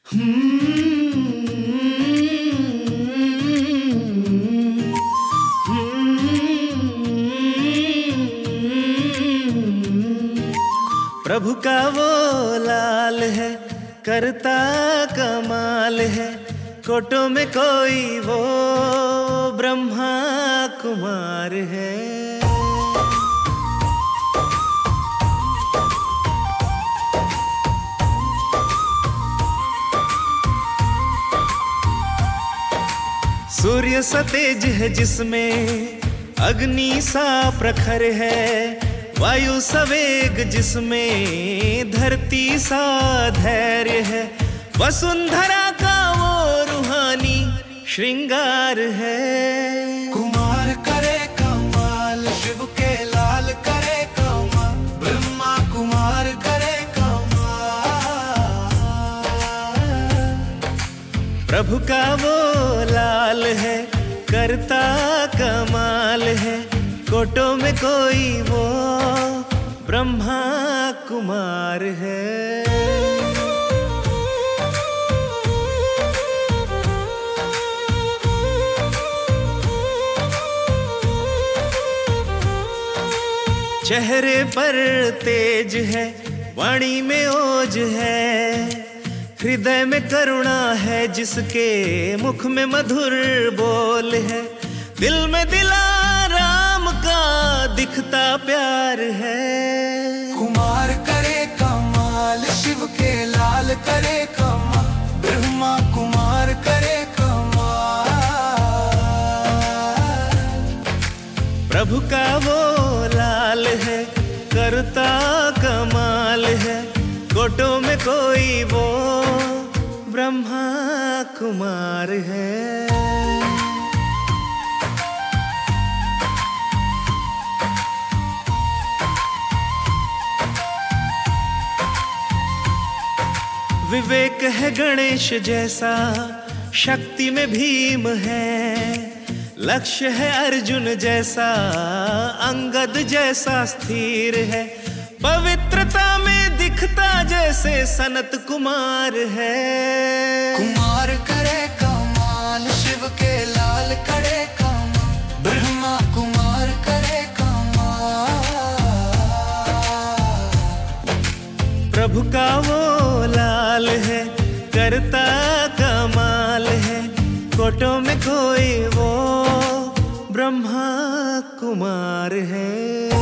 प्रभु का वो लाल है, करता कमाल है, कोटों में कोई वो ब्रह्मा कुमार है। सूर्य सा तेज है जिसमें अग्नि सा प्रखर है, वायु सवेग जिसमें धरती सा धैर्य है, वसुंधरा का वो रूहानी श्रृंगार है। कुमार करे कमाल, शिव के लाल करे कमाल, ब्रह्मा कुमार करे कमाल। प्रभु का वो लाल है, करता कमाल है, कोटों में कोई वो ब्रह्मा कुमार है। चेहरे पर तेज है, वाणी में ओज है, हृदय में करुणा है, जिसके मुख में मधुर बोल है, दिल में दिलाराम का दिखता प्यार है। कुमार करे कमाल, शिव के लाल करे कमाल, ब्रह्मा कुमार करे कमाल। प्रभु का वो लाल है, करता कमाल है, कोटों में कोई वो ब्रह्मा कुमार है। विवेक है गणेश जैसा, शक्ति में भीम है, लक्ष्य है अर्जुन जैसा, अंगद जैसा स्थिर है, पवित्रता में दिखता जैसे सनत कुमार है। कुमार करे कमाल, शिव के लाल करे कमाल, ब्रह्मा कुमार करे कमाल। प्रभु का वो लाल है, करता कमाल है, कोटों में कोई वो ब्रह्मा कुमार है।